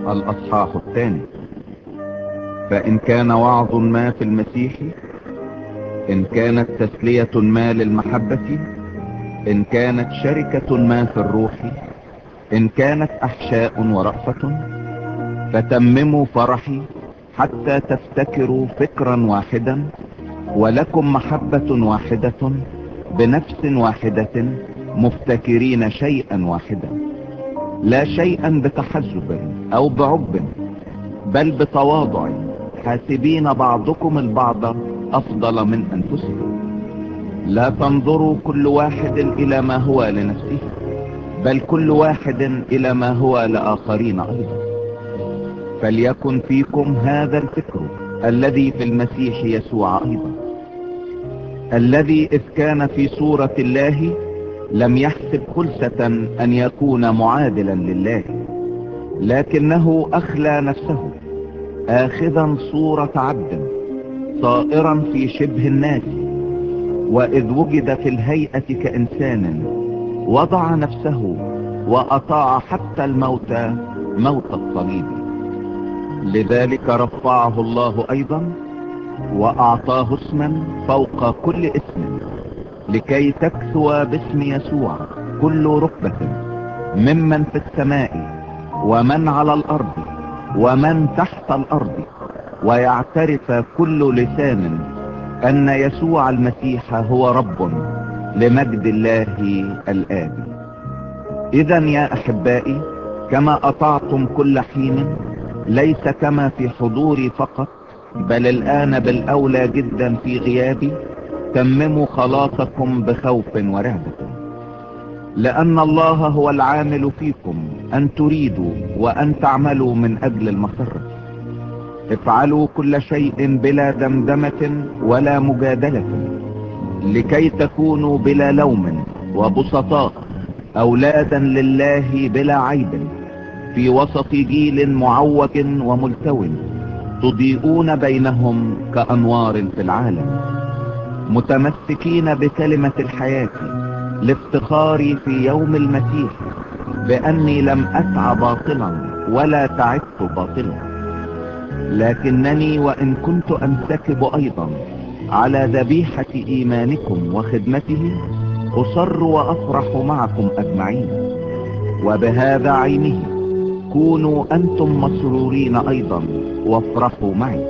الأصحاح 2. فإن كان وعظ ما في المسيح، إن كانت تسلية ما للمحبة، إن كانت شركة ما في الروح، إن كانت أحشاء ورأفة، فتمموا فرحي حتى تفتكروا فكرا واحدا، ولكم محبة واحدة بنفس واحدة، مفتكرين شيئا واحدا، لا شيئا بتحزب أو بعجب، بل بتواضع، حاسبين بعضكم البعض أفضل من أنفسكم. لا تنظروا كل واحد إلى ما هو لنفسه، بل كل واحد إلى ما هو لآخرين أيضا. فليكن فيكم هذا الفكر الذي في المسيح يسوع أيضا، الذي إذ كان في صورة الله لم يحسب خلسة أن يكون معادلا لله، لكنه أخلى نفسه، آخذا صورة عبد، صائرا في شبه الناس، وإذ وجد في الهيئة كإنسان وضع نفسه وأطاع حتى الموت، موت الصليب. لذلك رفعه الله أيضا وأعطاه اسما فوق كل اسم، لكي تكثو باسم يسوع كل ركبة، ممن في السماء ومن على الأرض ومن تحت الأرض، ويعترف كل لسان أن يسوع المسيح هو رب، لمجد الله الآب. إذن يا أحبائي، كما أطعتم كل حين، ليس كما في حضوري فقط، بل الآن بالأولى جدا في غيابي، تمموا خلاصكم بخوف ورهبة، لأن الله هو العامل فيكم أن تريدوا وأن تعملوا من أجل المسرة. افعلوا كل شيء بلا دمدمة ولا مجادلة، لكي تكونوا بلا لوم وبسطاء، أولادا لله بلا عيب، في وسط جيل معوج وملتو، تضيئون بينهم كأنوار في العالم، متمسكين بكلمة الحياة، لافتخاري في يوم المسيح بأني لم أسعى باطلا ولا تعبت باطلا، لكنني وإن كنت أنسكب أيضا على ذبيحة إيمانكم وخدمته، أصر وأفرح معكم أجمعين. وبهذا عينه كونوا أنتم مسرورين أيضا وافرحوا معي،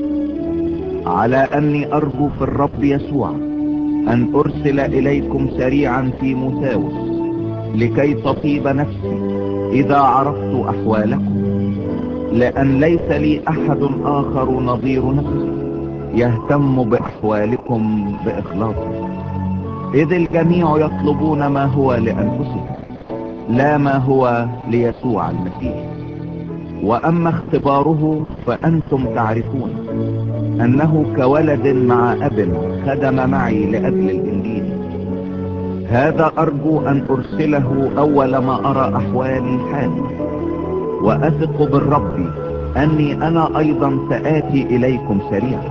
على أني أرجو في الرب يسوع أن أرسل إليكم سريعا تيموثاوس، لكي تطيب نفسي إذا عرفت أحوالكم، لأن ليس لي أحد آخر نظير نفسي يهتم بأحوالكم بإخلاص، إذ الجميع يطلبون ما هو لأنفسهم، لا ما هو ليسوع المسيح. وأما اختباره فأنتم تعرفون أنه كولد مع أب خدم معي لأجل الإنجيل. هذا أرجو أن أرسله أول ما أرى أحوالي حالي، وأثق بالرب أني أنا أيضا سآتي إليكم سريعا.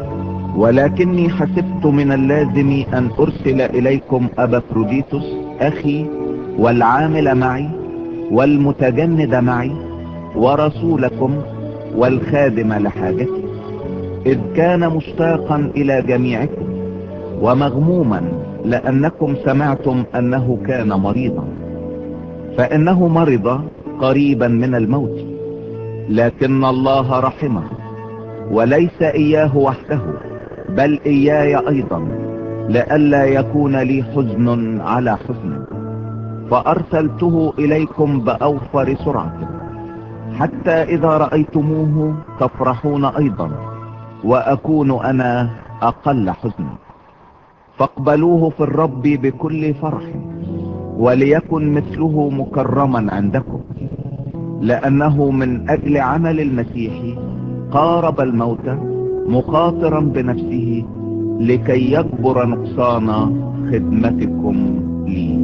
ولكني حسبت من اللازم أن أرسل إليكم أبافروديتوس أخي، والعامل معي والمتجند معي، ورسولكم والخادم لحاجتي، إذ كان مشتاقا إلى جميعكم ومغموما، لأنكم سمعتم أنه كان مريضا، فإنه مرض قريبا من الموت، لكن الله رحمه، وليس إياه وحده بل إياي أيضا، لئلا يكون لي حزن على حزن. فأرسلته إليكم بأوفر سرعة، حتى إذا رأيتموه تفرحون أيضا، وأكون أنا أقل حزنا. فاقبلوه في الرب بكل فرح، وليكن مثله مكرما عندكم، لأنه من أجل عمل المسيح قارب الموت، مخاطرا بنفسه لكي يجبر نقصان خدمتكم لي.